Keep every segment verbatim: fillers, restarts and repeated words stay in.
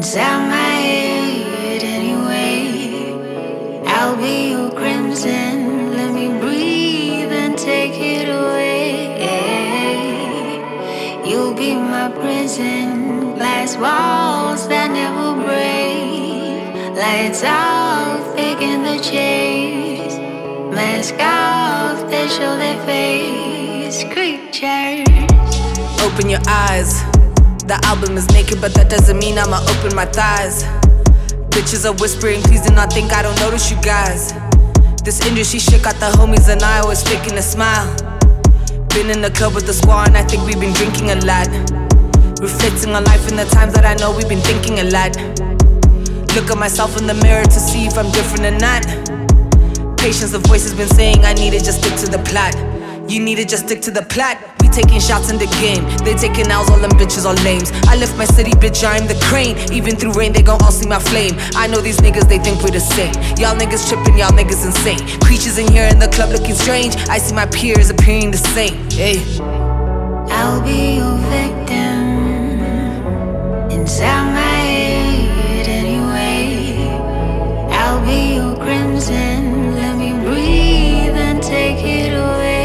inside my head anyway. I'll be your crimson, let me breathe and take it away. You'll be my prison, glass walls that never break. Lights off, picking the chase. Mask off, they show their face. Creatures. Open your eyes. The album is naked, but that doesn't mean I'ma open my thighs. Bitches are whispering, please do not think I don't notice you guys. This industry shit got the homies and I always faking a smile. Been in the club with the squad and I think we've been drinking a lot. Reflecting on life in the times that I know we've been thinking a lot. Look at myself in the mirror to see if I'm different or not. Patience, the voice has been saying I need to just stick to the plot. You need to just stick to the plot. We taking shots in the game, they taking L's, all them bitches are lames. I lift my city, bitch, I'm the crane. Even through rain, they gon' all see my flame. I know these niggas, they think we're the same. Y'all niggas tripping, y'all niggas insane. Creatures in here in the club looking strange. I see my peers appearing the same. Hey, I'll be your victim inside my head anyway. I'll be your crimson, let me breathe and take it away.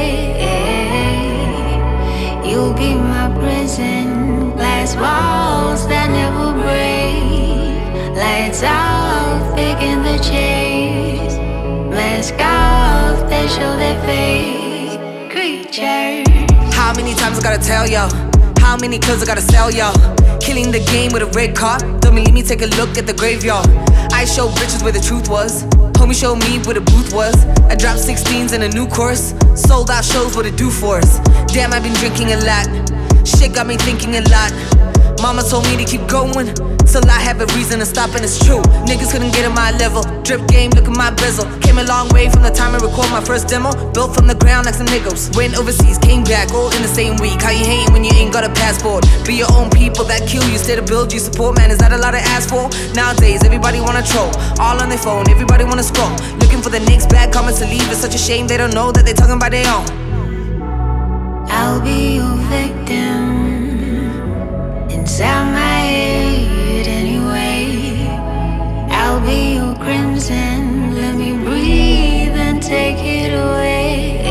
You'll be my prison, glass walls that never break. Lights off, picking the chase. Mask off, they show their face. Creatures. how many times I gotta tell y'all? How many kills I gotta sell y'all? Killing the game with a red car. Don't believe me, take a look at the graveyard. I show bitches where the truth was. Homie showed me where the booth was. I dropped sixteens in a new course. Sold out shows, what it do for us. Damn, I've been drinking a lot. Shit got me thinking a lot. Mama told me to keep going till I have a reason to stop, and it's true. Niggas couldn't get at my level. Drip game, look at my bezel. Came a long way from the time I recorded my first demo. Built from the ground like some niggas. Went overseas, came back all in the same week. How you hating when you ain't got a passport? Be your own people that kill you, stay to build you support. Man, is that a lot to ask for? Nowadays, everybody wanna troll. All on their phone, everybody wanna scroll. Looking for the next bad comments to leave. It's such a shame they don't know that they talking about their own. I'll be your victim inside my head anyway. I'll be your crimson, let me breathe and take it away.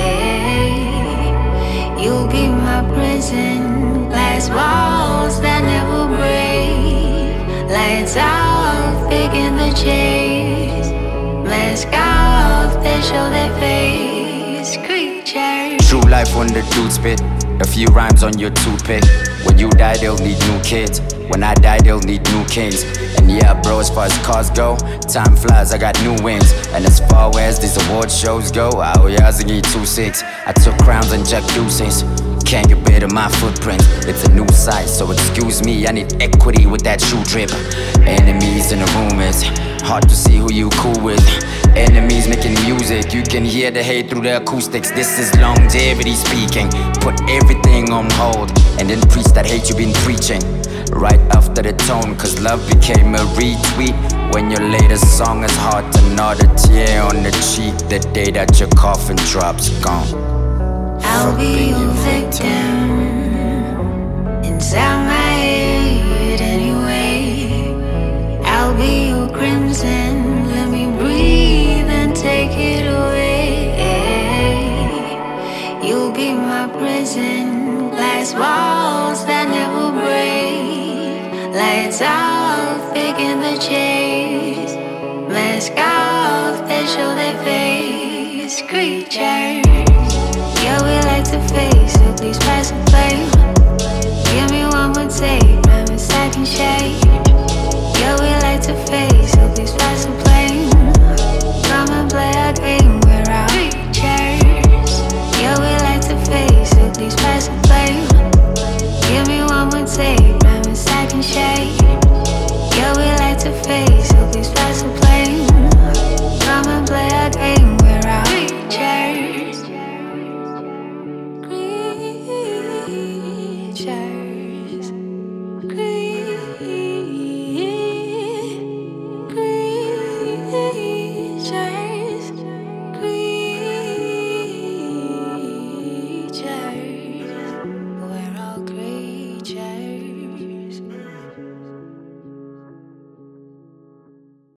You'll be my prison, glass walls that never break. Lights off, picking the chase. Mask off, they show their face. Creatures. True life when the dudes spit. A few rhymes on your toothpick. When you die, they'll need new kids. When I die, they'll need new kings. And yeah, bro, as far as cars go, time flies, I got new wings. And as far as these award shows go, oh yeah, I need two six. I took crowns and Jack Deuces. Can't get rid of my footprint. It's a new site, so excuse me, I need equity with that shoe drip. Enemies in the room, it's hard to see who you cool with. Enemies making music, you can hear the hate through the acoustics. This is longevity speaking. Put everything on hold and then preach that hate you've been preaching. Right after the tone, cause love became a retweet. When your latest song is hard to nod a tear on the cheek the day that your coffin drops gone. I'll be your victim inside my head anyway. I'll be your crimson, let me breathe and take it away. You'll be my prison, glass walls that never break. Lights off, picking the chase. Mask off, they show their face. Creatures. Yeah, we like to face, so please pass the blame. Give me one more take, I'm a second shade. Yeah, we like to face, so please pass the blame. Come and play our game.